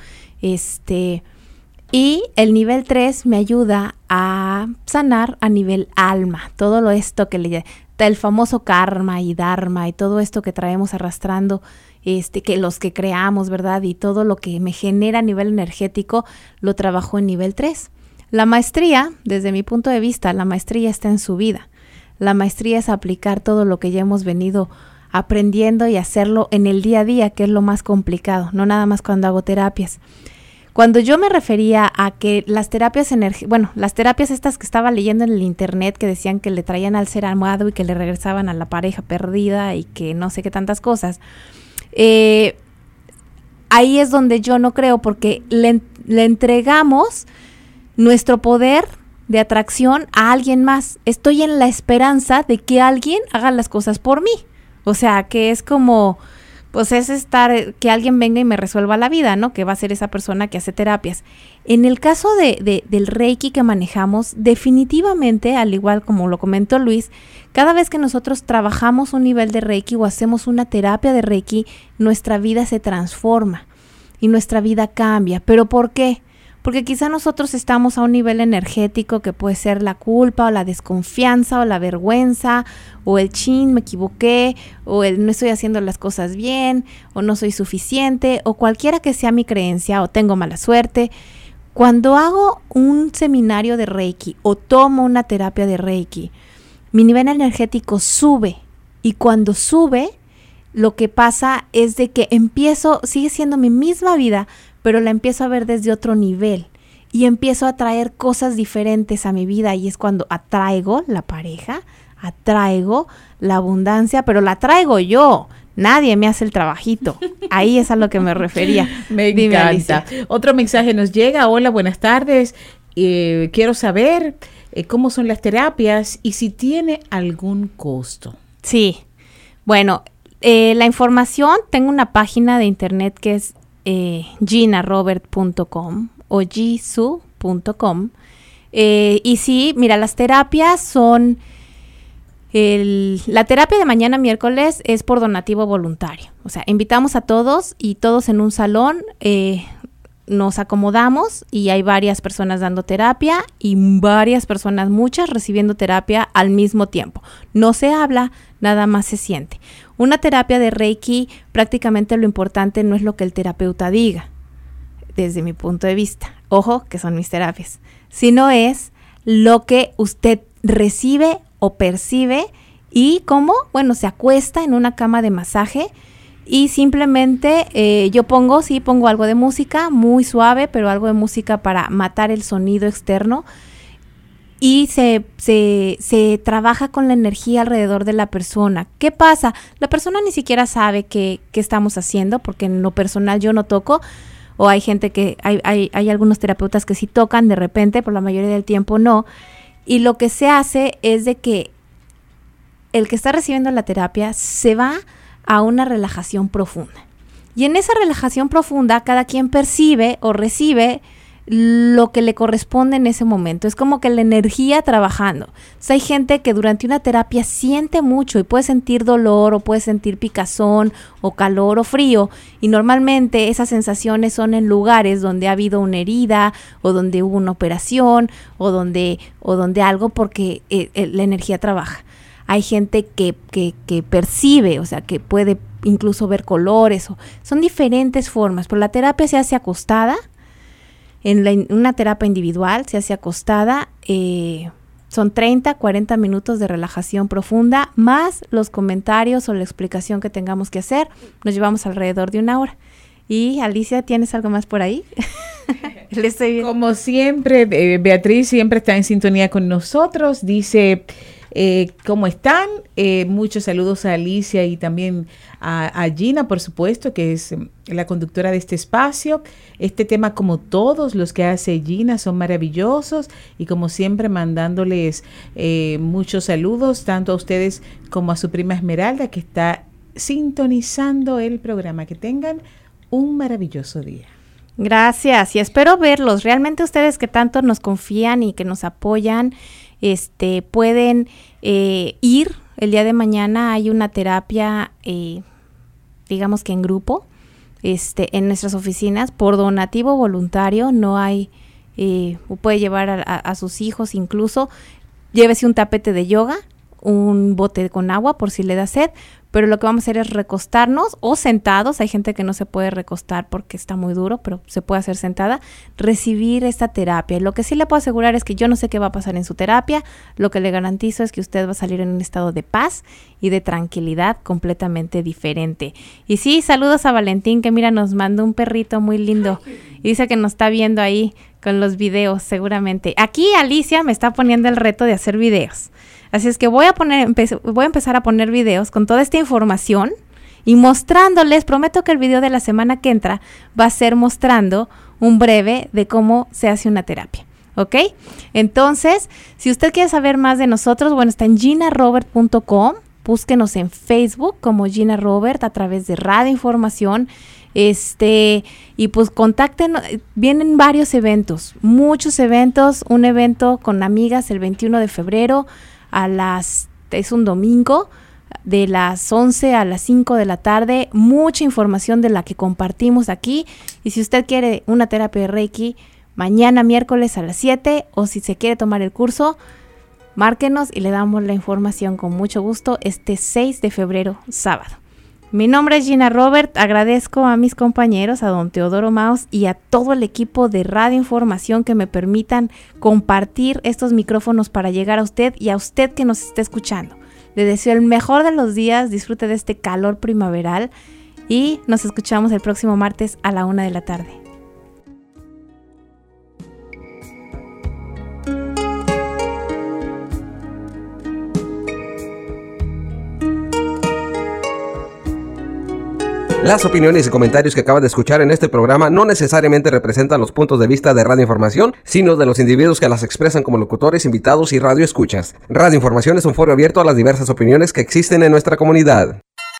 Y el nivel 3 me ayuda a sanar a nivel alma, todo esto que el famoso karma y dharma y todo esto que traemos arrastrando, que los que creamos, ¿verdad? Y todo lo que me genera a nivel energético, lo trabajo en nivel 3. La maestría, desde mi punto de vista, la maestría está en su vida. La maestría es aplicar todo lo que ya hemos venido aprendiendo y hacerlo en el día a día, que es lo más complicado, no nada más cuando hago terapias. Cuando yo me refería a que las terapias las terapias estas que estaba leyendo en el internet, que decían que le traían al ser amado y que le regresaban a la pareja perdida y que no sé qué tantas cosas, ahí es donde yo no creo, porque le entregamos nuestro poder de atracción a alguien más. Estoy en la esperanza de que alguien haga las cosas por mí. O sea, que es como, pues es que alguien venga y me resuelva la vida, ¿no? Que va a ser esa persona que hace terapias. En el caso del Reiki que manejamos, definitivamente, al igual como lo comentó Luis, cada vez que nosotros trabajamos un nivel de Reiki o hacemos una terapia de Reiki, nuestra vida se transforma y nuestra vida cambia. ¿Pero por qué? Porque quizá nosotros estamos a un nivel energético que puede ser la culpa o la desconfianza o la vergüenza o el me equivoqué, o el no estoy haciendo las cosas bien, o no soy suficiente, o cualquiera que sea mi creencia, o tengo mala suerte. Cuando hago un seminario de Reiki o tomo una terapia de Reiki, mi nivel energético sube, y cuando sube, lo que pasa es de que sigue siendo mi misma vida, pero la empiezo a ver desde otro nivel y empiezo a traer cosas diferentes a mi vida, y es cuando atraigo la pareja, atraigo la abundancia, pero la traigo yo. Nadie me hace el trabajito. Ahí es a lo que me refería. Me encanta. Otro mensaje nos llega. Hola, buenas tardes. Quiero saber cómo son las terapias y si tiene algún costo. Sí. Bueno, la información, tengo una página de internet que es ginarobert.com o jisu.com. Y sí, mira, las terapias son... la terapia de mañana miércoles es por donativo voluntario. O sea, invitamos a todos y todos en un salón nos acomodamos y hay varias personas dando terapia y varias personas, muchas, recibiendo terapia al mismo tiempo. No se habla, nada más se siente. Una terapia de Reiki, prácticamente lo importante no es lo que el terapeuta diga, desde mi punto de vista. Ojo, que son mis terapias. Sino es lo que usted recibe o percibe y cómo, bueno, se acuesta en una cama de masaje y simplemente yo pongo algo de música muy suave, pero algo de música para matar el sonido externo, y se trabaja con la energía alrededor de la persona. ¿Qué pasa? La persona ni siquiera sabe qué estamos haciendo, porque en lo personal yo no toco, o hay gente que, hay algunos terapeutas que sí tocan de repente, pero la mayoría del tiempo no, y lo que se hace es de que el que está recibiendo la terapia se va a una relajación profunda. Y en esa relajación profunda, cada quien percibe o recibe lo que le corresponde en ese momento. Es como que la energía trabajando. Entonces, hay gente que durante una terapia siente mucho y puede sentir dolor, o puede sentir picazón o calor o frío, y normalmente esas sensaciones son en lugares donde ha habido una herida, o donde hubo una operación, o donde algo, porque la energía trabaja. Hay gente que percibe, o sea, que puede incluso ver colores, son diferentes formas, pero la terapia se hace acostada. En una terapia individual se hace acostada, son 30, 40 minutos de relajación profunda, más los comentarios o la explicación que tengamos que hacer. Nos llevamos alrededor de 1 hora. Y Alicia, ¿tienes algo más por ahí? Le estoy viendo. Como siempre, Beatriz siempre está en sintonía con nosotros. Dice, ¿cómo están? Muchos saludos a Alicia y también a Gina, por supuesto, que es la conductora de este espacio. Este tema, como todos los que hace Gina, son maravillosos, y como siempre mandándoles muchos saludos, tanto a ustedes como a su prima Esmeralda, que está sintonizando el programa. Que tengan un maravilloso día. Gracias, y espero verlos. Realmente ustedes que tanto nos confían y que nos apoyan, pueden ir. El día de mañana hay una terapia, digamos que en grupo, en nuestras oficinas, por donativo voluntario. No hay, puede llevar a sus hijos, incluso llévese un tapete de yoga, un bote con agua por si le da sed, pero lo que vamos a hacer es recostarnos o sentados. Hay gente que no se puede recostar porque está muy duro, pero se puede hacer sentada, recibir esta terapia. Lo que sí le puedo asegurar es que yo no sé qué va a pasar en su terapia. Lo que le garantizo es que usted va a salir en un estado de paz y de tranquilidad completamente diferente. Y sí, saludos a Valentín, que mira, nos mandó un perrito muy lindo y dice que nos está viendo ahí con los videos seguramente. Aquí Alicia me está poniendo el reto de hacer videos. Así es que voy a empezar a poner videos con toda esta información y mostrándoles. Prometo que el video de la semana que entra va a ser mostrando un breve de cómo se hace una terapia, ¿ok? Entonces, si usted quiere saber más de nosotros, bueno, está en ginarobert.com. Búsquenos en Facebook como Gina Robert a través de Radio Información. Y pues contáctenos. Vienen varios eventos, muchos eventos. Un evento con amigas el 21 de febrero es un domingo, de las 11 a las 5 de la tarde. Mucha información de la que compartimos aquí. Y si usted quiere una terapia de Reiki, mañana miércoles a las 7, o si se quiere tomar el curso, márquenos y le damos la información con mucho gusto este 6 de febrero, sábado. Mi nombre es Gina Robert. Agradezco a mis compañeros, a don Teodoro Maus y a todo el equipo de Radio Información que me permitan compartir estos micrófonos para llegar a usted y a usted que nos esté escuchando. Le deseo el mejor de los días, disfrute de este calor primaveral y nos escuchamos el próximo martes a la 1 de la tarde. Las opiniones y comentarios que acaba de escuchar en este programa no necesariamente representan los puntos de vista de Radio Información, sino de los individuos que las expresan como locutores, invitados y radioescuchas. Radio Información es un foro abierto a las diversas opiniones que existen en nuestra comunidad.